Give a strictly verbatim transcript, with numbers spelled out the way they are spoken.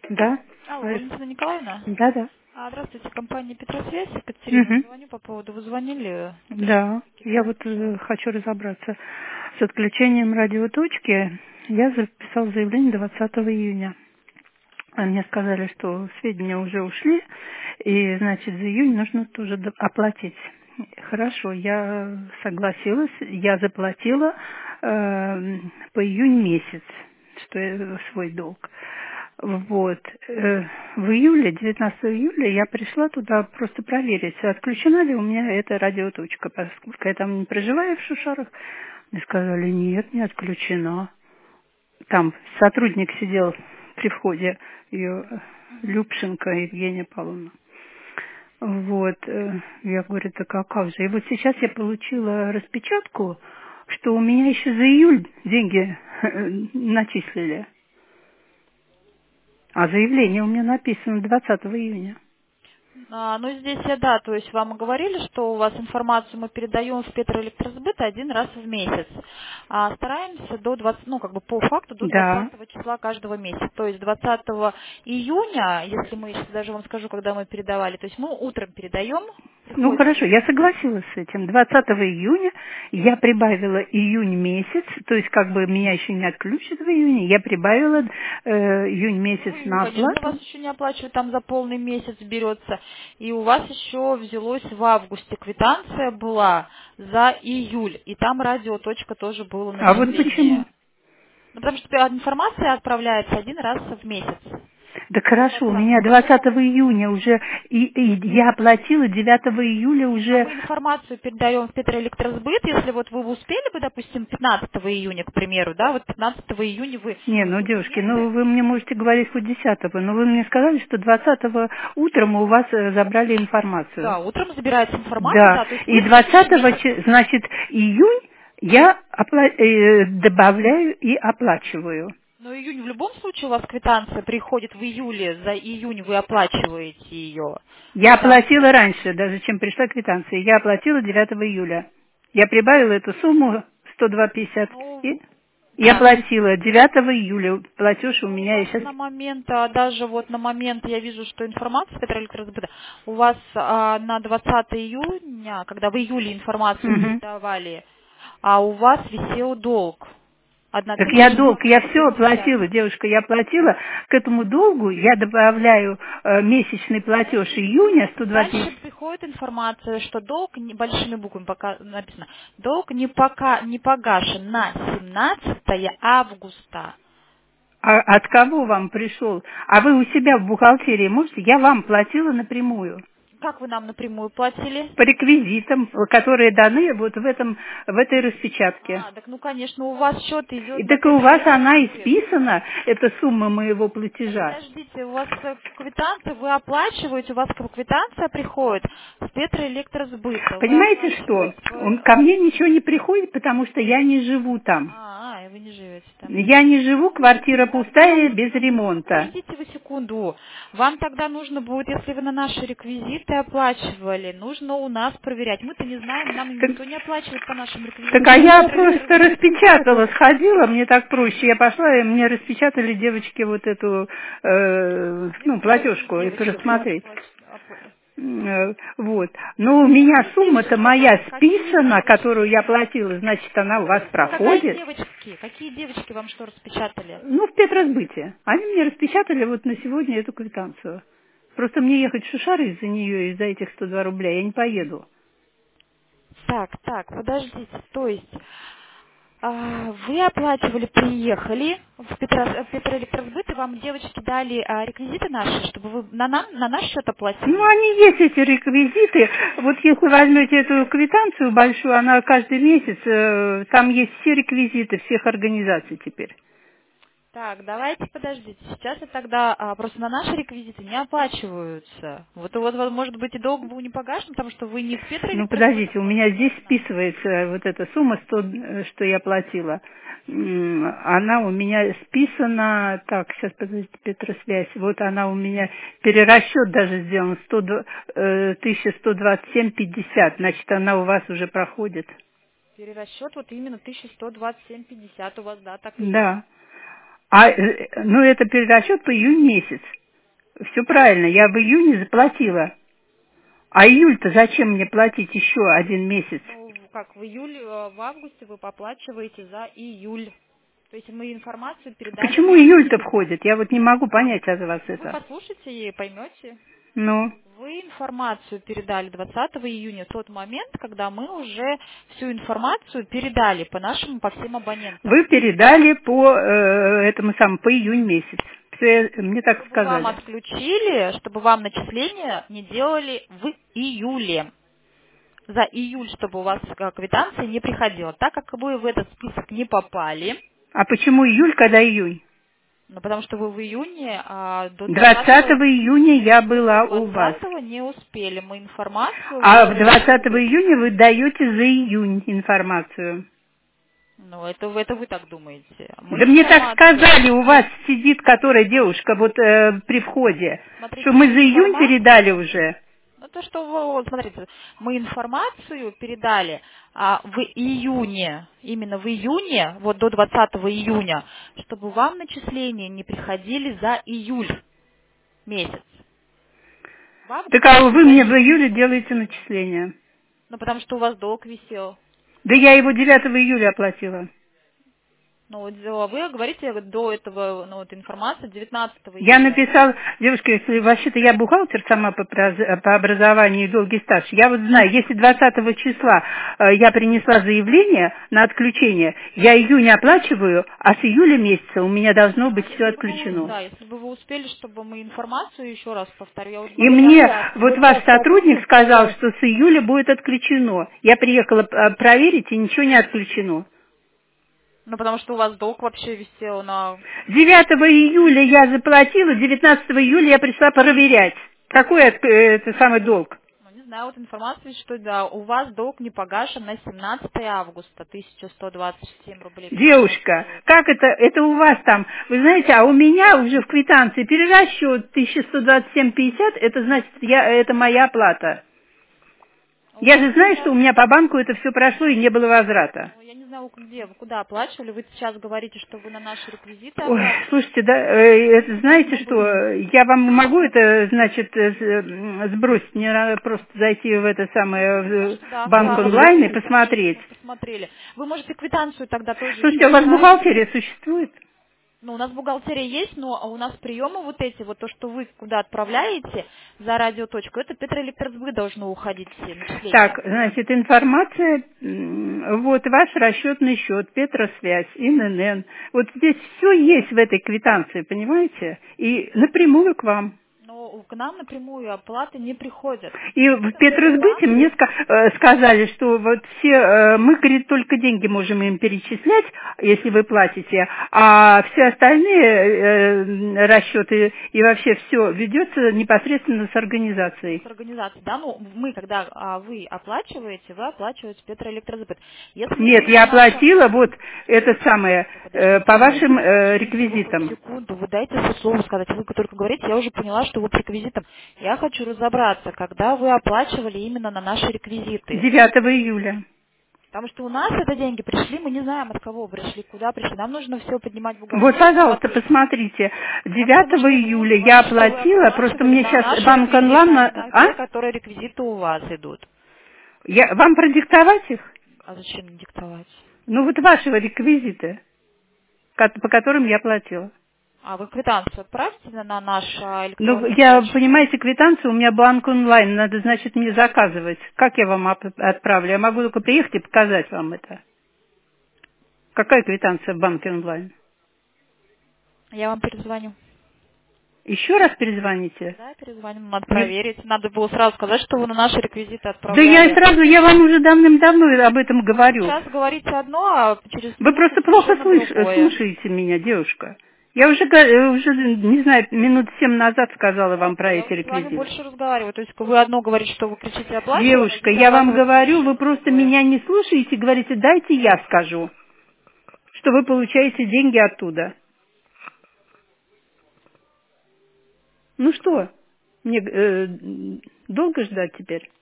Да. Алло, Э, Валентина Николаевна? Да, да. А, здравствуйте, компания Петросвязь, Екатерина, Мгм. звоню по поводу, вы звонили, написали Да. какие-то Я вот вопросы? э, хочу разобраться с отключением радиоточки. Я записал заявление двадцатого июня. А Мне сказали, что сведения уже ушли, и, значит, за июнь нужно тоже д- оплатить. Хорошо, я согласилась, я заплатила э, по июнь месяц, что я свой долг. Вот. Э, В июле, девятнадцатого июля, я пришла туда просто проверить, отключена ли у меня эта радиоточка, поскольку я там не проживаю в Шушарах. Мне сказали, нет, не отключена. Там сотрудник сидел при входе, ее Мгм. Любшенко Евгения Павловна. Вот, э, я говорю, так а как же? И вот сейчас я получила распечатку, что у меня еще за июль деньги э, начислили. А заявление у меня написано двадцатого июня. А, ну, здесь, я, да, то есть вам и говорили, что у вас информацию мы передаем в Петроэлектросбыт один раз в месяц. А стараемся до двадцатого, ну, как бы по факту до Да. двадцатого числа каждого месяца. То есть двадцатого июня, если мы, сейчас даже вам скажу, когда мы передавали, то есть мы утром передаем, Ну приходит. хорошо, я согласилась с этим. двадцатого июня я прибавила июнь месяц, то есть как бы меня еще не отключат в июне, я прибавила э, июнь месяц Ну, июнь, на конечно, вас оплату. еще не оплачивают, там за полный месяц берется. И у вас еще взялось в августе квитанция была за июль. И там радиоточка тоже было А вот почему? начисление. Ну, потому что информация отправляется один раз в месяц. Да До хорошо, у меня двадцатого. двадцатого июня уже, и, и я оплатила девятого июля А уже. мы информацию передаем в Петроэлектросбыт, если вот вы успели бы, допустим, пятнадцатого июня, к примеру, да, вот пятнадцатого июня вы Не, в ну, девушки, субъекты. ну вы мне можете говорить хоть десятого, но вы мне сказали, что двадцатого утром у вас э, забрали информацию. Да, утром забирается информация, Да, да, то есть и вы в следующем двадцатого, месяце. значит, июнь я опла- э, добавляю и оплачиваю. Но июнь в любом случае у вас квитанция приходит в июле, за июнь вы оплачиваете ее. Я Там, оплатила раньше, даже чем пришла квитанция. Я оплатила девятого июля. Я прибавила эту сумму сто два пятьдесят ну, и я да. платила девятого июля. Платеж у Ну, у меня, я вас сейчас. на момент, а, даже вот на момент, я вижу, что информация, которая электроразбыта, у вас а, на двадцатого июня, когда в июле информацию передавали, а у вас висел долг. Так я тысяча долг, я семьсот все пятьдесят. оплатила, девушка, я оплатила. К этому долгу я добавляю э, месячный платеж июня сто два Дальше пятьдесят. приходит информация, что долг, не- большими буквами пока написано, долг не, пока, не погашен на семнадцатого августа. А от кого вам пришел? А вы у себя в бухгалтерии можете? Я вам платила напрямую. Как вы нам напрямую платили? По реквизитам, которые даны вот в, этом, в этой распечатке. А, так ну конечно, у вас счет идет И на так и у вас она и Петроэлектросбыт. списана, эта сумма моего Так платежа. подождите, у вас э, квитанция, вы оплачиваете, у вас как бы квитанция приходит с Петроэлектросбыта. Вы Понимаете что? оплачиваете Он, по... ко мне ничего не приходит, потому что я не живу там. А, а, вы не живете там. Я не живу, квартира Тогда вам пустая, без нужно... ремонта. Подождите вы секунду. Вам тогда нужно будет, если вы на наши реквизиты оплачивали, нужно у нас проверять. Мы-то не знаем, нам Так, никто не оплачивает по нашим так реквизитам. а Это я просто Петроэлектросбыт. распечатала, сходила, мне так проще. Я пошла, и мне распечатали девочки вот эту, э, Не ну, сложно, платежку и девочки, у вас просмотреть. оплач- опла- М, э, Вот. Но у меня Какие сумма-то девочки? моя Какие списана, которую девочки? я платила, значит, она у вас Какая проходит. девочки? Какие девочки вам что распечатали? Ну, в Петросбыте. Они мне распечатали вот на сегодня эту квитанцию. Просто мне ехать в Шушары из-за нее, из-за этих сто два рубля, я не поеду. Так, так, подождите. То есть а, вы оплачивали, приехали в, Петро, в Петроэлектросбыт, и вам девочки дали а, реквизиты наши, чтобы вы на, нам, на наш счет Ну, оплатили? они есть, эти реквизиты. Вот если возьмете эту квитанцию большую, она каждый месяц, э, там есть все реквизиты всех организаций теперь. Так, давайте подождите. Сейчас я тогда а, просто на наши реквизиты не оплачиваются. Вот, вот, вот, может быть, и долг был не погашен, потому что вы не в Ну, Петроэлектросбыт подождите, у меня оплатили, здесь а на... списывается вот эта сумма, сто, э, что я платила. М, Она у меня списана, так, сейчас, подождите, Петросвязь, вот она у меня, перерасчет даже сделан, сто, э, тысяча сто двадцать семь пятьдесят, значит, она у вас уже проходит. Перерасчет вот именно тысяча сто двадцать семь пятьдесят у вас, да, так и есть. Да. А, э, ну, это перерасчет по июнь месяц. Все правильно, я в июне заплатила. А июль-то зачем мне платить еще один месяц? Ну, как в июле, э, в августе вы поплачиваете за июль. То есть мы информацию передали Почему на... июль-то входит? Я вот не могу понять от вас Вы это. послушайте и поймете. Ну, Вы информацию передали двадцатого июня, тот момент, когда мы уже всю информацию передали по нашим, по всем абонентам. вы передали по э, этому самому, по июнь месяц. Всё, мне так Чтобы вам сказали. отключили, чтобы вам начисления не делали в июле. За июль, чтобы у вас э, квитанция не приходила. Так как вы в этот список не попали, А почему июль, когда июнь? ну, потому что вы в июне а, до двадцатого, двадцатого июня я была до у вас. двадцатого не успели. Мы информацию А в выдали за двадцатого июль. июня вы даете за июнь информацию. Ну, это, вы- это вы так думаете. Мы Да мне так информацию... сказали, у вас сидит которая девушка вот э, при входе, Смотрите, что мы мы за июнь информацию... передали уже. Ну, то, что, вы- вот, смотрите, мы информацию передали а, в июне, именно в июне, вот до двадцатого июня, чтобы вам начисления не приходили за июль месяц. В Так августе а мы вы мне в зачислили. июле делаете начисление. Ну, потому что у вас долг висел. Да я его девятого июля оплатила. Ну, вот, э, вы говорите до этого, ну, вот информация девятнадцатого Я июля. написала, девушка, если вообще-то я бухгалтер сама по, проз- по образованию и долгий стаж, я вот знаю, если двадцатого числа э, я принесла заявление на отключение, я июнь оплачиваю, а с июля месяца у меня должно быть А все если бы вы, отключено. да, если бы вы успели, чтобы мы информацию, еще раз повторю, я уже И могу мне сказать. вот ваш сотрудник сказал, что с июля будет отключено. Я приехала э, проверить, и ничего не отключено. Ну, потому что у вас долг вообще висел на... девятого июля я заплатила, девятнадцатого июля я пришла проверять. Какой это, это самый долг? Ну, не знаю, вот информация, что да, у вас долг не погашен на семнадцатого августа, тысяча сто двадцать семь рублей. Девушка, как это, это у вас там, вы знаете, а у меня уже в квитанции перерасчет тысяча сто двадцать семь пятьдесят, это значит, я, это моя оплата. У Я вас же знаю, сейчас... что у меня по банку это все прошло и не было возврата. Ну, я не знаю, где, вы куда оплачивали, вы сейчас говорите, что вы на наши реквизиты Ой, оплачивали. слушайте, да, э, это, знаете что, я вам могу это, значит, э, с- м, сбросить, мне надо просто зайти в это самое, в э, Да, банк да, онлайн и чтобы посмотреть. мы посмотрели. Вы можете квитанцию тогда тоже Слушайте, а у вас переслать. бухгалтерия существует? Ну, у нас бухгалтерия есть, но у нас приемы вот эти, вот то, что вы куда отправляете за радиоточку, это Петроэлектросбыт должно уходить все начисления. Так, значит, информация, м, вот ваш расчетный счет, Петросвязь, ИНН. Вот здесь все есть в этой квитанции, понимаете? И напрямую к вам. Но к нам напрямую оплаты не приходят. И в Петросбыте мне ска- э, сказали, что вот все, э, мы, говорит, только деньги можем им перечислять, если вы платите, а все остальные э, расчеты и вообще все ведется непосредственно с организацией. С организацией, да, ну, мы, когда а, вы оплачиваете, вы оплачиваете Петроэлектросбыт. Если Нет, именно я наша... оплатила вот это самое э, Подождите, по подождите, вашим э, секунду, реквизитам. секунду, вы дайте мне слово сказать. Вы только говорите, я уже поняла, что вы по реквизитам. Я хочу разобраться, когда вы оплачивали именно на наши реквизиты. девятого июля. Потому что у нас это деньги пришли, мы не знаем, от кого пришли, куда пришли. Нам нужно все поднимать в Вот, бухгалтерию, пожалуйста, смотреть. посмотрите. Нам это девятого нужно июля будет, я что вы оплатила, просто оплачивали мне на сейчас наши банк реквизиты, онлайн... на, на- на А? те, которые реквизиты у вас идут. Я, вам продиктовать их? А зачем диктовать? Ну, вот ваши реквизиты, ко- по которым я платила. А вы квитанцию отправьте на, на наш а, Ну, электронный я, почту. понимаете, квитанцию у меня банк онлайн, надо, значит, мне заказывать. Как я вам оп- отправлю? Я могу только приехать и показать вам это. Какая квитанция в банке онлайн? Я вам перезвоню. Еще раз перезвоните. Да, перезвоним, надо Не- проверить. Надо было сразу сказать, что вы на наши реквизиты Да я отправляли. сразу, я вам уже давным-давно об этом говорю. Сейчас говорите одно, а через Вы минуту просто плохо совершенно слыш- другое. слушаете меня, девушка. Я уже, га- э, уже, не знаю, минут семь назад сказала вам про Я эти вот с вами реквизиты. больше разговариваю. То есть вы одно говорите, что вы кричите оплачиваете, Девушка, я вам говорю, вы просто меня не слушаете, говорите, дайте я скажу, что вы получаете деньги оттуда. Ну что, мне э, долго ждать теперь?